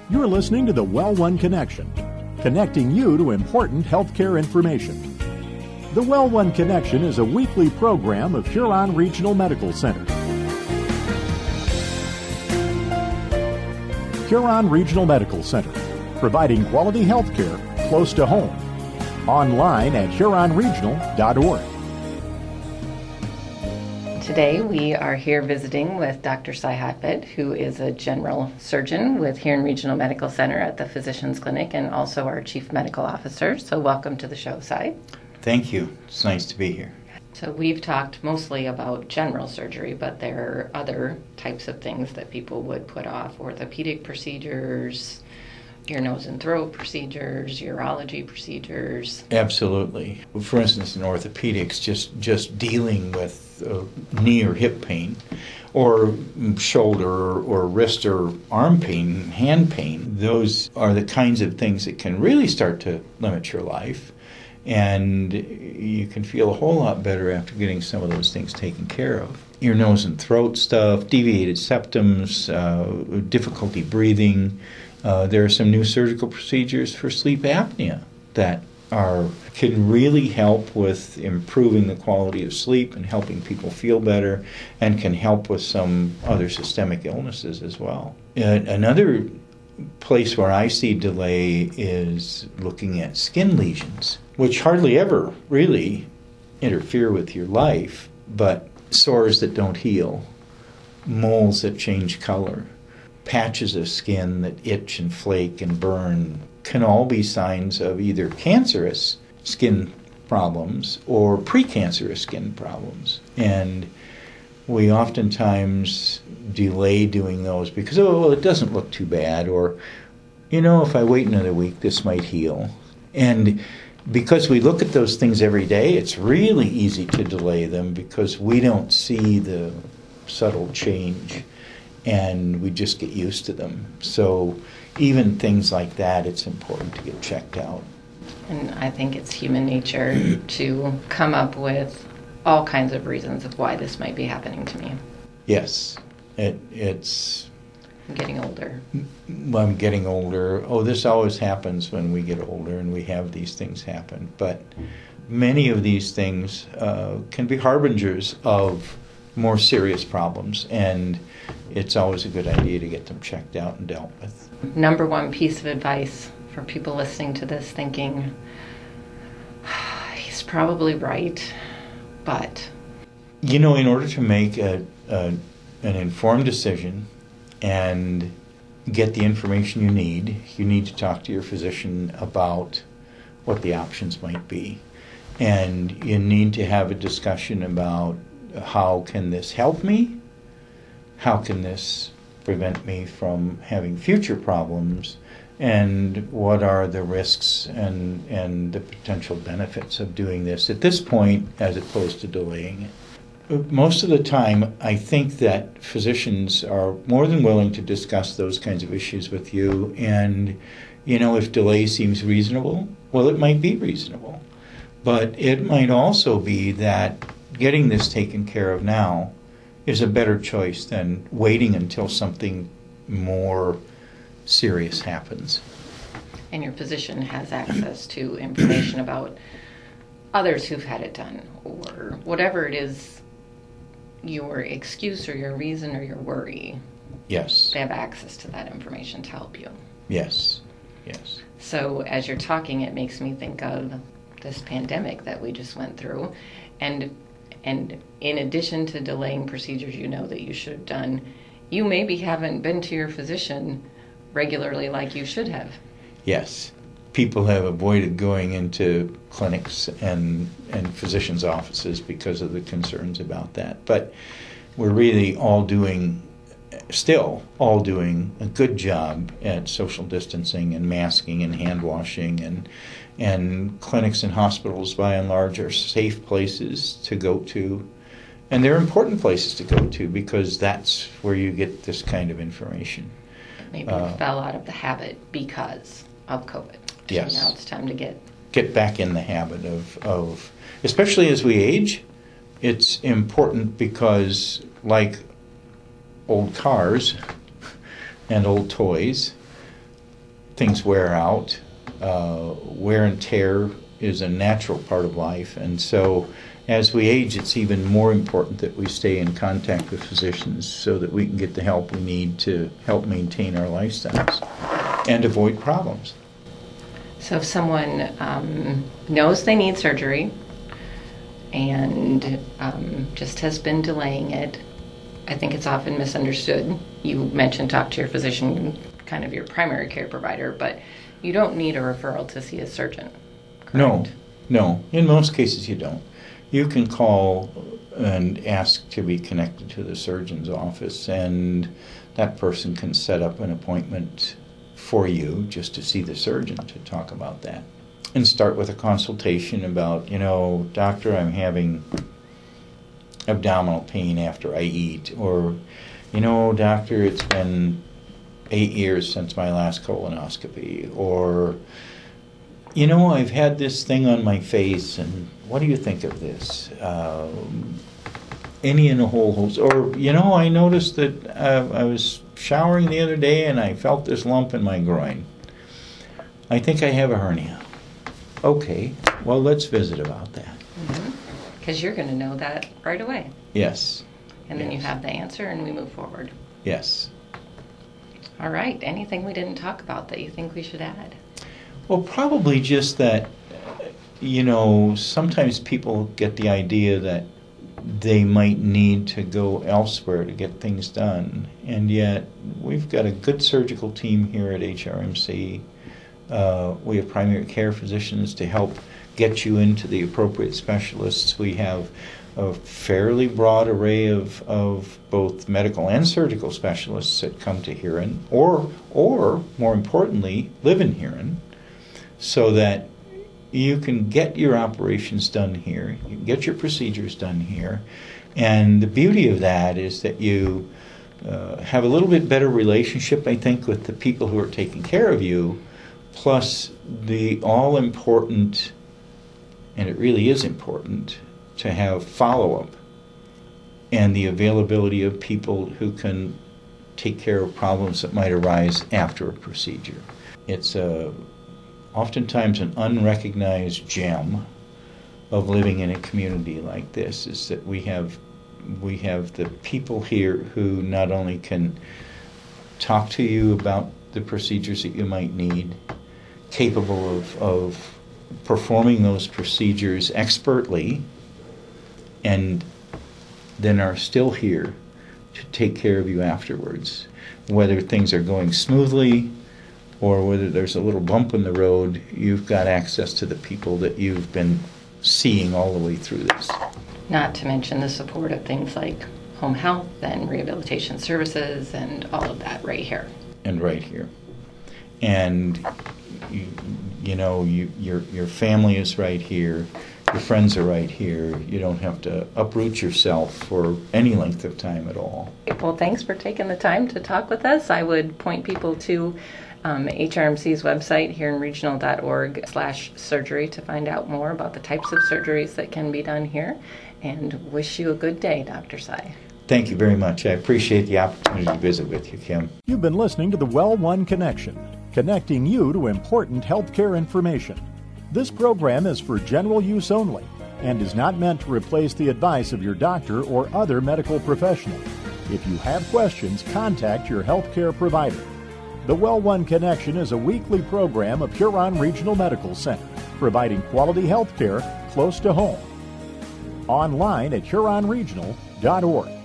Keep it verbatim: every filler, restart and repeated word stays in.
You're listening to the Well One Connection, connecting you to important healthcare information. The Well One Connection is a weekly program of Huron Regional Medical Center. Huron Regional Medical Center, providing quality health care close to home. Online at huron regional dot org. Today we are here visiting with Doctor Cy Hotbed, who is a general surgeon with Huron Regional Medical Center at the Physicians Clinic and also our Chief Medical Officer. So welcome to the show, Cy. Thank you. It's nice to be here. So we've talked mostly about general surgery, but there are other types of things that people would put off. Orthopedic procedures, ear, nose, and throat procedures, urology procedures. Absolutely. For instance, in orthopedics, just, just dealing with uh, knee or hip pain, or shoulder or, or wrist or arm pain, hand pain, those are the kinds of things that can really start to limit your life. And you can feel a whole lot better after getting some of those things taken care of. Ear, nose, and throat stuff, deviated septums, uh, difficulty breathing. Uh, there are some new surgical procedures for sleep apnea that are can really help with improving the quality of sleep and helping people feel better, and can help with some other systemic illnesses as well. Uh, another place where I see delay is looking at skin lesions, which hardly ever really interfere with your life, but sores that don't heal, moles that change color, patches of skin that itch and flake and burn can all be signs of either cancerous skin problems or precancerous skin problems. And we oftentimes delay doing those because, oh, well, it doesn't look too bad, or, you know, if I wait another week, this might heal. And because we look at those things every day, it's really easy to delay them because we don't see the subtle change and we just get used to them. So even things like that, it's important to get checked out. And I think it's human nature to come up with all kinds of reasons of why this might be happening to me. Yes, it, it's... I'm getting older. I'm getting older. Oh, this always happens when we get older and we have these things happen. But many of these things uh, can be harbingers of more serious problems, and it's always a good idea to get them checked out and dealt with. Number one piece of advice for people listening to this thinking, he's probably right, but... You know, in order to make a, a, an informed decision and get the information you need, you need to talk to your physician about what the options might be. And you need to have a discussion about how can this help me? How can this prevent me from having future problems? And what are the risks and, and the potential benefits of doing this at this point as opposed to delaying it? Most of the time, I think that physicians are more than willing to discuss those kinds of issues with you. And, you know, if delay seems reasonable, well, it might be reasonable. But it might also be that getting this taken care of now is a better choice than waiting until something more serious happens. And your physician has access to information about others who've had it done, or whatever it is, your excuse or your reason or your worry. Yes. They have access to that information to help you. Yes, yes. So as you're talking, it makes me think of this pandemic that we just went through. And and in addition to delaying procedures you know that you should have done, you maybe haven't been to your physician regularly like you should have. Yes. People have avoided going into clinics and, and physicians' offices because of the concerns about that. But we're really all doing, still all doing a good job at social distancing and masking and hand washing, and and clinics and hospitals by and large are safe places to go to. And they're important places to go to because that's where you get this kind of information. Maybe uh, it fell out of the habit because of COVID. Yes. So now it's time to get... Get back in the habit of, of, especially as we age, it's important because, like old cars and old toys, things wear out. Uh, wear and tear is a natural part of life, and so as we age, it's even more important that we stay in contact with physicians so that we can get the help we need to help maintain our lifestyles and avoid problems. So if someone um, knows they need surgery and um, just has been delaying it, I think it's often misunderstood. You mentioned talk to your physician, kind of your primary care provider, but you don't need a referral to see a surgeon, correct? No, no. In most cases you don't. You can call and ask to be connected to the surgeon's office, and that person can set up an appointment for you just to see the surgeon to talk about that. And start with a consultation about, you know, doctor, I'm having abdominal pain after I eat, or, you know, doctor, it's been eight years since my last colonoscopy, or, you know, I've had this thing on my face, and what do you think of this? Um, any and a whole host. Or, you know, I noticed that uh, I was showering the other day and I felt this lump in my groin. I think I have a hernia. Okay, well, let's visit about that. Because mm-hmm. you're going to know that right away. Yes. And then yes. you have the answer and we move forward. Yes. All right. Anything we didn't talk about that you think we should add? Well, probably just that, you know, sometimes people get the idea that they might need to go elsewhere to get things done. And yet, we've got a good surgical team here at H R M C. Uh, we have primary care physicians to help get you into the appropriate specialists. We have a fairly broad array of, of both medical and surgical specialists that come to Huron, or, or more importantly, live in Huron, so that you can get your operations done here, you can get your procedures done here, and the beauty of that is that you uh, have a little bit better relationship, I think, with the people who are taking care of you, plus the all-important, and it really is important, to have follow-up and the availability of people who can take care of problems that might arise after a procedure. It's a oftentimes an unrecognized gem of living in a community like this, is that we have we have the people here who not only can talk to you about the procedures that you might need, capable of, of performing those procedures expertly, and then are still here to take care of you afterwards, whether things are going smoothly or whether there's a little bump in the road. You've got access to the people that you've been seeing all the way through this. Not to mention the support of things like home health and rehabilitation services and all of that right here. And right here. And, you, you know, you, your, your family is right here. Your friends are right here. You don't have to uproot yourself for any length of time at all. Well, thanks for taking the time to talk with us. I would point people to Um, H R M C's website, huronregional.org slash surgery, to find out more about the types of surgeries that can be done here, and wish you a good day, Doctor Tsai. Thank you very much. I appreciate the opportunity to visit with you, Kim. You've been listening to the Well One Connection, connecting you to important healthcare information. This program is for general use only and is not meant to replace the advice of your doctor or other medical professional. If you have questions, contact your healthcare provider. The Well One Connection is a weekly program of Huron Regional Medical Center, providing quality health care close to home. Online at huron regional dot org.